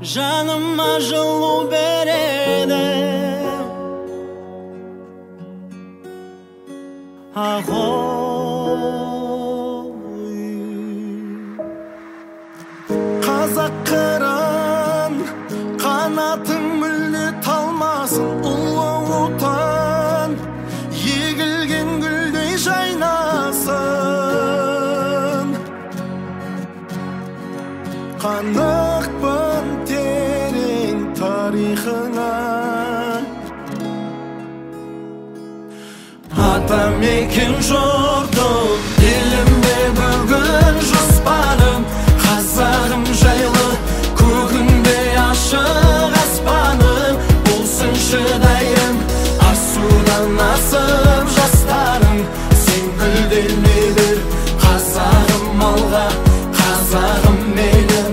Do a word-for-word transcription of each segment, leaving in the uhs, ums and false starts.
жаныма жылу береді. Ағой қазақ қыран, қанатың мүлде талмасын, ұлы отан егілген гүлдей жайнасын. Қанықпын терең тарихыңа, атамекен жұртым, елімде бүгін жоспарым. Қазағым жайлы көгінде ашық аспаным, болсын шыдайым асудан асып жастарым. Сен гүлдене бер қазағым алға, қазағым менің.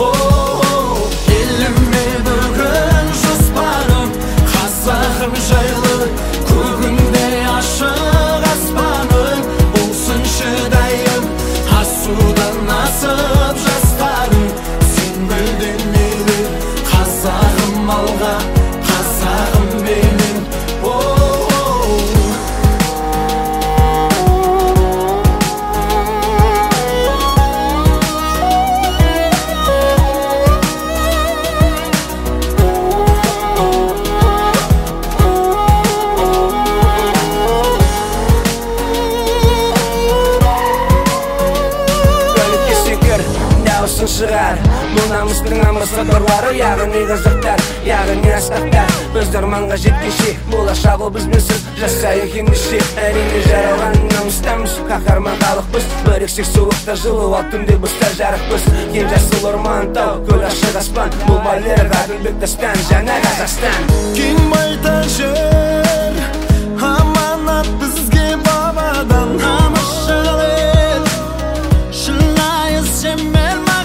Еліме бүгін жоспарым, қазағым жайлы көгінде ашық аспаным, болсын шыдайым асудан асып жастарым. Сен гүлдене бер қазағым алға, қазағым менің. Шығар бұл намыстың амбассадорлары, яғни қазақтар, яғни астақтар. Біз арманға жеткенше болашақ ол бізбенсіз, жасайық ендеше. Әрине жаралған намыстамыз, қаһарман халықпыз. Біріксек суықта жылы ал түнде бұста жарықпыз. Ең жасыл орман тау, көл ашық аспан, бұл байлар ғаділбек дастан, жаңа Қазақстан. Кең байтақ жер, аманат бізге бабадан. Намысшыл ел, шынайы сенмен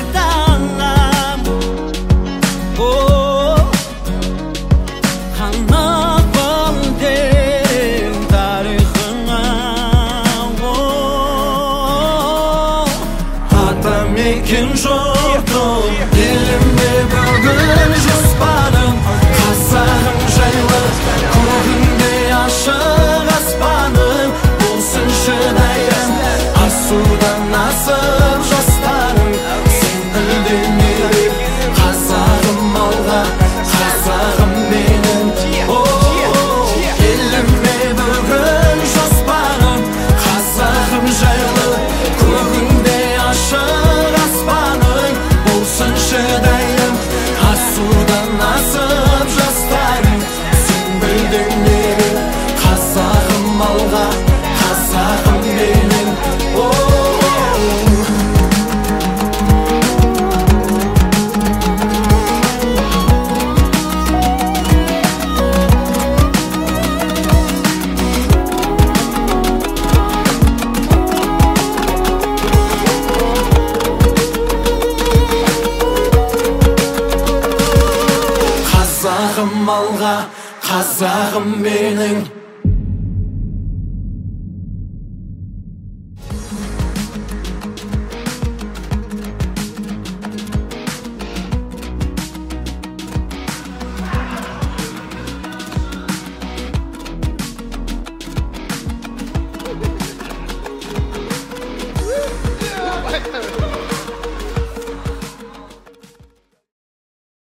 атамекен жұртым, еліме бүгін жоспарым. Қазағым жайлы көгінде ашық аспаным, болсын шыдайым асудан асып жастарым. Сен гүлдене бер қазағым алға, қазағым менің. Еліме бүгін жоспарым, қазағым жайлы көгінде ашық аспаным, болсын шыдайым асудан асып жастарым. Сен гүлдене бер қазағым алға, қазағым менің. Қазағым алға, қазағым менің.